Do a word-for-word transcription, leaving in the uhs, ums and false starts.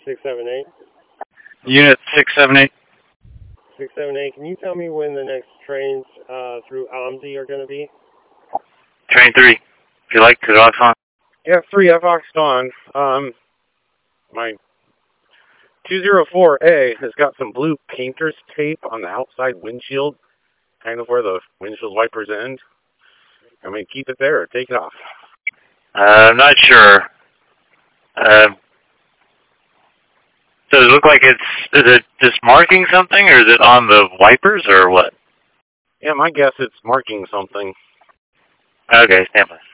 six seven eight. Unit six seven eight. six seven eight, can you tell me when the next trains uh, through Amzi are going to be? Train three. If you like, to the on. F three F Ox on. Um, my two oh four A has got some blue painter's tape on the outside windshield, kind of where the windshield wipers end. I mean, keep it there or take it off. Uh, I'm not sure. Uh, does it look like it's, is it just marking something, or is it on the wipers, or what? Yeah, my guess it's marking something. Okay, stand by.